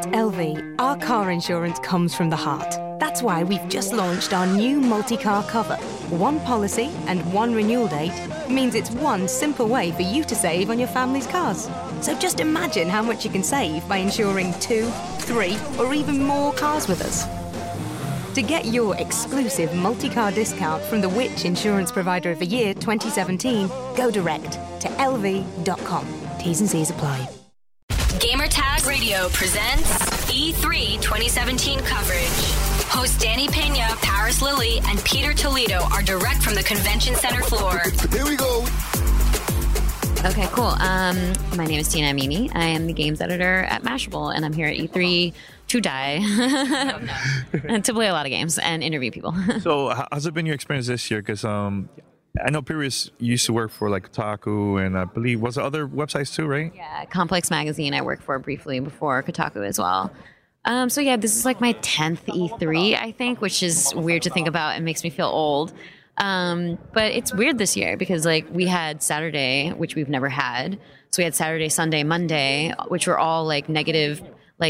At LV, our car insurance comes from the heart. That's why we've just launched our new multi-car cover. One policy and one renewal date means it's one simple way for you to save on your family's cars. So just imagine how much you can save by insuring 2, 3, or even more cars with us. To get your exclusive multi-car discount from the Which Insurance Provider of the Year 2017, go direct to lv.com. T's and C's apply. Gamertag Radio presents E3 2017 coverage. Hosts Danny Pena, Paris Lilly, and Peter Toledo are direct from the convention center floor. Here we go. Okay, cool. My name is Tina Amini. I am the games editor at Mashable, and I'm here at E3 to die and to play a lot of games and interview people. So how's it been your experience this year? Because I know Pirius used to work for like Kotaku, and I believe was there other websites too, right? Yeah, Complex Magazine I worked for briefly before Kotaku as well. So yeah, this is like my 10th E3, I think, which is weird to think about and makes me feel old. But it's weird this year because like we had Saturday, which we've never had. So we had Saturday, Sunday, Monday, which were all like negative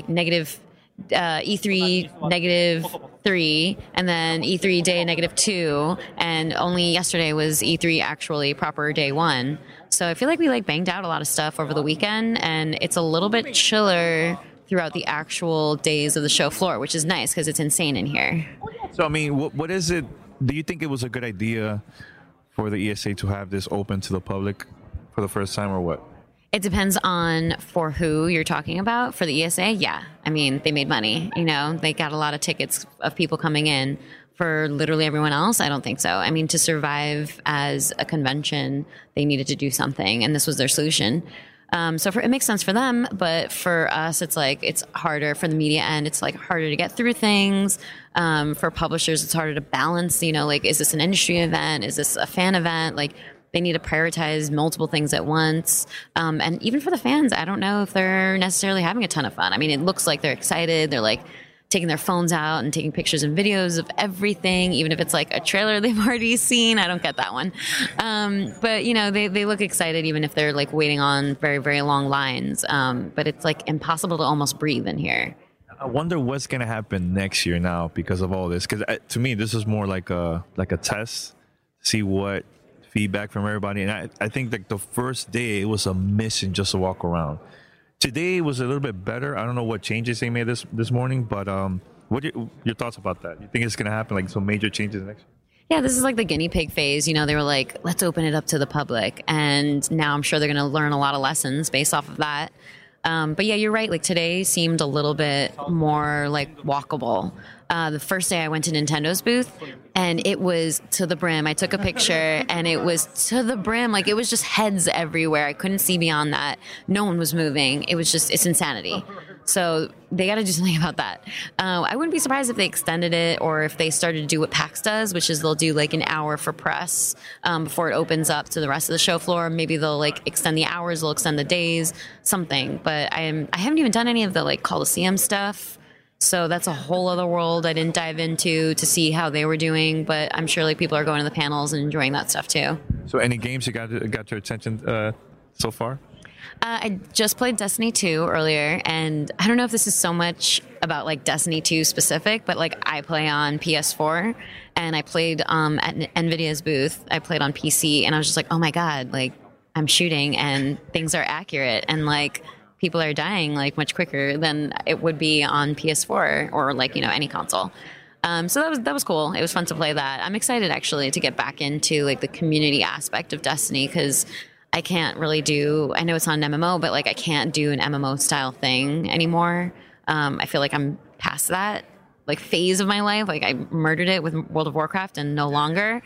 E3 -3, and then E3 day -2, and only yesterday was E3 actually proper day 1. So I feel like we like banged out a lot of stuff over the weekend, and it's a little bit chiller throughout the actual days of the show floor, which is nice because it's insane in here. So I mean, what is it? Do you think it was a good idea for the ESA to have this open to the public for the first time, or what? It depends on for who you're talking about. For the ESA, yeah. I mean, they made money. You know, they got a lot of tickets of people coming in. For literally everyone else, I don't think so. I mean, to survive as a convention, they needed to do something, and this was their solution. It makes sense for them, but for us, it's like it's harder for the media end. It's like harder to get through things. For publishers, it's harder to balance. You know, like, is this an industry event? Is this a fan event? Like, they need to prioritize multiple things at once. And even for the fans, I don't know if they're necessarily having a ton of fun. I mean, it looks like they're excited. They're like taking their phones out and taking pictures and videos of everything, even if it's like a trailer they've already seen. I don't get that one. But, you know, they look excited even if they're like waiting on very, very long lines. But it's like impossible to almost breathe in here. I wonder what's going to happen next year now because of all this. Because to me, this is more like a test, see what feedback from everybody. And I think like the first day, it was a mission just to walk around. Today was a little bit better. I don't know what changes they made this morning, but what are your thoughts about that? You think it's going to happen, like some major changes next year? Yeah, this is like the guinea pig phase. You know, they were like, let's open it up to the public. And now I'm sure they're going to learn a lot of lessons based off of that. But yeah, you're right. Like today seemed a little bit more like walkable. The first day I went to Nintendo's booth and it was to the brim. I took a picture and it was to the brim. Like it was just heads everywhere. I couldn't see beyond that. No one was moving. It was just, it's insanity. So they got to do something about that. I wouldn't be surprised if they extended it or if they started to do what PAX does, which is they'll do like an hour for press before it opens up to the rest of the show floor. Maybe they'll like extend the hours, they'll extend the days, something. But I haven't even done any of the like Coliseum stuff. So that's a whole other world I didn't dive into to see how they were doing. But I'm sure like people are going to the panels and enjoying that stuff too. So any games you got your attention so far? I just played Destiny 2 earlier, and I don't know if this is so much about like Destiny 2 specific, but like I play on PS4 and I played at NVIDIA's booth. I played on PC and I was just like, oh my God, like I'm shooting and things are accurate and like people are dying like much quicker than it would be on PS4 or like, you know, any console. So that was cool. It was fun to play that. I'm excited actually to get back into like the community aspect of Destiny because I can't really do, I know it's not an MMO, but like I can't do an MMO style thing anymore. I feel like I'm past that like phase of my life. Like I murdered it with World of Warcraft and no longer.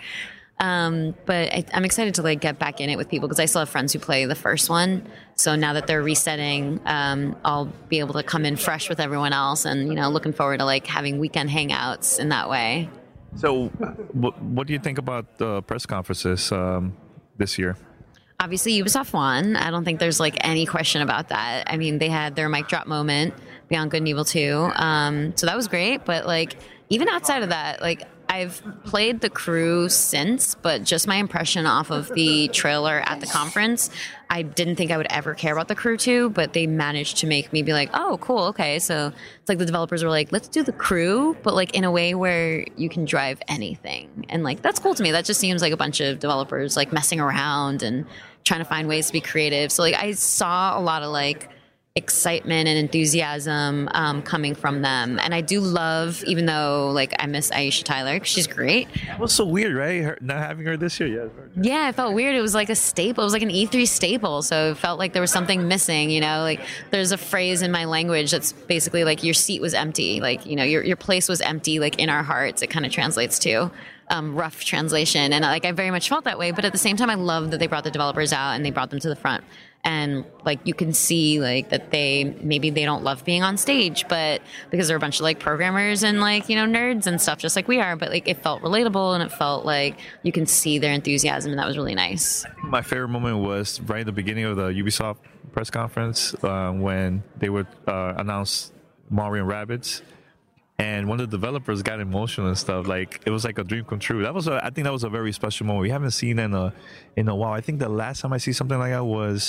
But I'm excited to like get back in it with people because I still have friends who play the first one. So now that they're resetting, I'll be able to come in fresh with everyone else and, you know, looking forward to like having weekend hangouts in that way. So what do you think about the press conferences this year? Obviously, Ubisoft won. I don't think there's like any question about that. I mean, they had their mic drop moment, Beyond Good and Evil 2. So that was great. But like, even outside of that, like, I've played the crew since, but just my impression off of the trailer at the conference, I didn't think I would ever care about the crew 2, but they managed to make me be like, oh, cool, okay. So it's like the developers were like, let's do the crew, but like in a way where you can drive anything. And like, that's cool to me. That just seems like a bunch of developers like messing around and trying to find ways to be creative. So like I saw a lot of like excitement and enthusiasm coming from them. And I do love, even though like I miss Aisha Tyler, 'cause she's great. It was so weird, right? Not having her this year. Yeah, it felt weird. It was like a staple. It was like an E3 staple. So it felt like there was something missing, you know, like there's a phrase in my language that's basically like your seat was empty. Like, you know, your place was empty, like in our hearts, it kind of translates to. Rough translation. And like I very much felt that way. But at the same time, I love that they brought the developers out and they brought them to the front. And like you can see like that maybe they don't love being on stage, but because they're a bunch of like programmers and like, you know, nerds and stuff just like we are, but like it felt relatable and it felt like you can see their enthusiasm, and that was really nice. My favorite moment was right at the beginning of the Ubisoft press conference when they would announce Mario and Rabbids. And one of the developers got emotional and stuff. Like it was like a dream come true. I think that was a very special moment. We haven't seen it in a while. I think the last time I see something like that was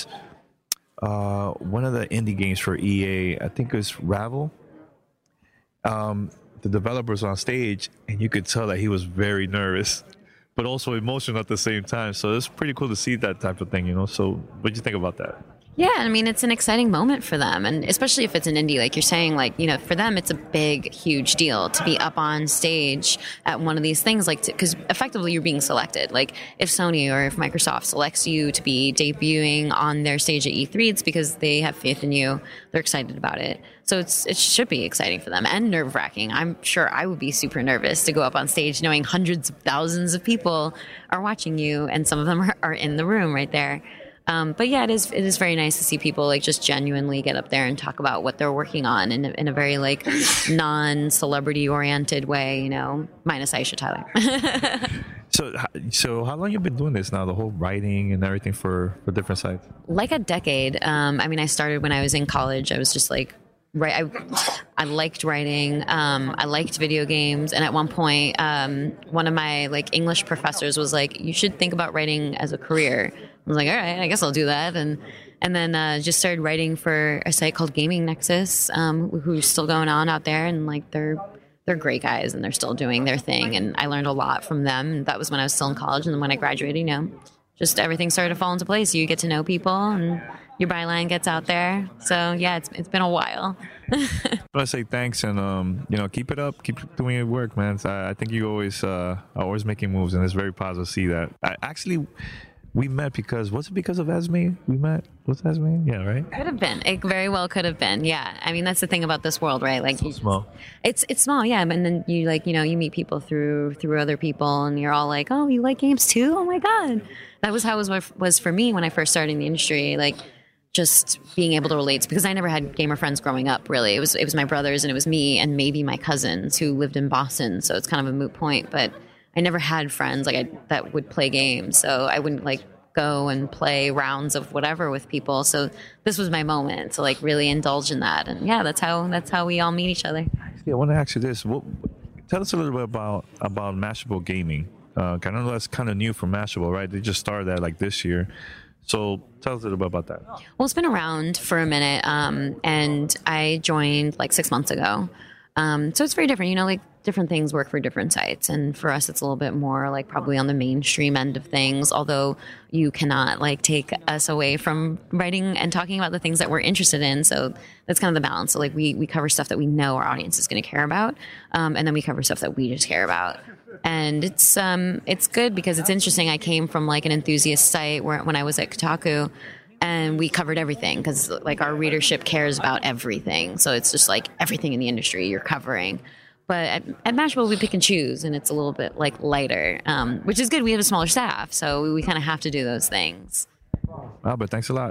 one of the indie games for EA. I think it was Ravel. The developers on stage, and you could tell that he was very nervous, but also emotional at the same time. So it's pretty cool to see that type of thing, you know. So what do you think about that? Yeah, I mean, it's an exciting moment for them. And especially if it's an indie, like you're saying, like, you know, for them, it's a big, huge deal to be up on stage at one of these things, like, because effectively you're being selected. Like if Sony or if Microsoft selects you to be debuting on their stage at E3, it's because they have faith in you. They're excited about it. So it should be exciting for them and nerve wracking. I'm sure I would be super nervous to go up on stage knowing hundreds of thousands of people are watching you and some of them are in the room right there. But yeah, it is very nice to see people like just genuinely get up there and talk about what they're working on in a very like non-celebrity oriented way, you know, minus Aisha Tyler. So how long you been doing this now, the whole writing and everything for different sites? Like a decade. I mean, I started when I was in college. I was just like, I liked writing. I liked video games. And at one point, one of my like English professors was like, you should think about writing as a career. I was like, all right, I guess I'll do that. And then just started writing for a site called Gaming Nexus, who's still going on out there. And like, they're great guys and they're still doing their thing. And I learned a lot from them. And that was when I was still in college. And then when I graduated, you know, just everything started to fall into place. You get to know people and your byline gets out there. So yeah, it's been a while. I want to say thanks and you know, keep it up, keep doing your work, man. I think you always are always making moves, and it's very positive to see that. We met because, was it because of Esme we met? Was it Esme? Yeah, right? Could have been. It very well could have been. Yeah. I mean, that's the thing about this world, right? Like, it's so small. It's small, yeah. And then you like, you know, you meet people through other people and you're all like, oh, you like games too? Oh my God. That was how it was for me when I first started in the industry. Like, just being able to relate, because I never had gamer friends growing up, really. It was my brothers and it was me and maybe my cousins who lived in Boston. So it's kind of a moot point, but I never had friends that would play games. So I wouldn't like go and play rounds of whatever with people. So this was my moment to like really indulge in that. And yeah, that's how we all meet each other. Yeah, I want to ask you this. Tell us a little bit about Mashable Gaming. I know that's kind of new for Mashable, right? They just started that like this year. So tell us a little bit about that. Well, it's been around for a minute, and I joined like 6 months ago. So it's very different, you know, like different things work for different sites. And for us, it's a little bit more like probably on the mainstream end of things, although you cannot like take us away from writing and talking about the things that we're interested in. So that's kind of the balance. So like we cover stuff that we know our audience is going to care about. And then we cover stuff that we just care about. And it's good because it's interesting. I came from like an enthusiast site when I was at Kotaku, and we covered everything because like our readership cares about everything. So it's just like everything in the industry you're covering. But at Mashable, we pick and choose, and it's a little bit like lighter, which is good. We have a smaller staff, so we kind of have to do those things. But thanks a lot.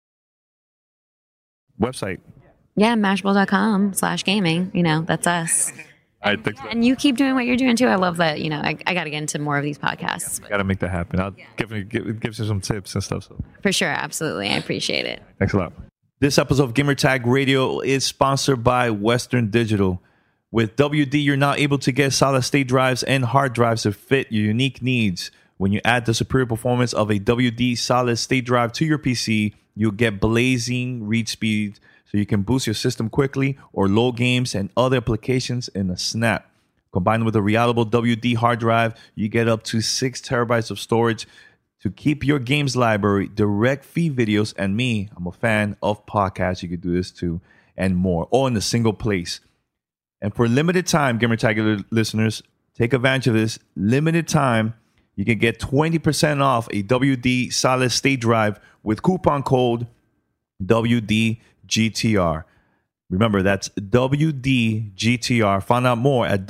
Website. Yeah, Mashable.com/gaming. You know, that's us. And you keep doing what you're doing too. I love that. You know, I got to get into more of these podcasts. Got to make that happen. I'll give you some tips and stuff. So. For sure. Absolutely. I appreciate it. Thanks a lot. This episode of Gamertag Radio is sponsored by Western Digital. With WD, you're now able to get solid-state drives and hard drives to fit your unique needs. When you add the superior performance of a WD solid-state drive to your PC, you'll get blazing read speed so you can boost your system quickly or load games and other applications in a snap. Combined with a reliable WD hard drive, you get up to 6 terabytes of storage to keep your games library, direct feed videos, and me, I'm a fan of podcasts, you could do this too, and more, all in a single place. And for limited time, Gamertag listeners, take advantage of this. Limited time, you can get 20% off a WD solid state drive with coupon code WDGTR. Remember, that's WDGTR. Find out more at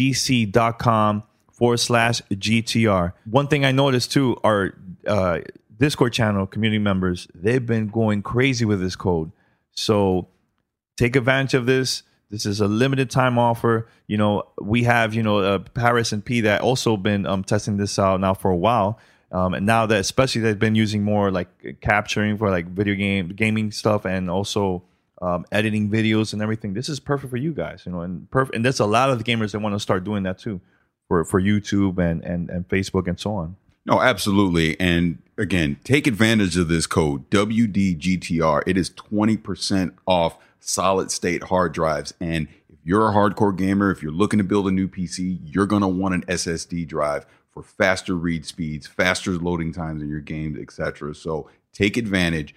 WDC.com/GTR. One thing I noticed too, our Discord channel community members, they've been going crazy with this code. So take advantage of this. This is a limited time offer. You know, we have, Paris and P that also been testing this out now for a while. And now that especially they've been using more like capturing for like gaming stuff and also editing videos and everything. This is perfect for you guys, and there's a lot of the gamers that want to start doing that too for YouTube and Facebook and so on. No, absolutely. And again, take advantage of this code WDGTR. It is 20% off solid state hard drives. And if you're a hardcore gamer, if you're looking to build a new PC, you're going to want an SSD drive for faster read speeds, faster loading times in your games, etc. So take advantage,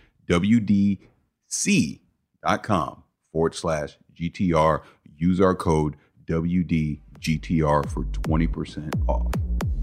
WDC.com/GTR. Use our code WDGTR for 20% off.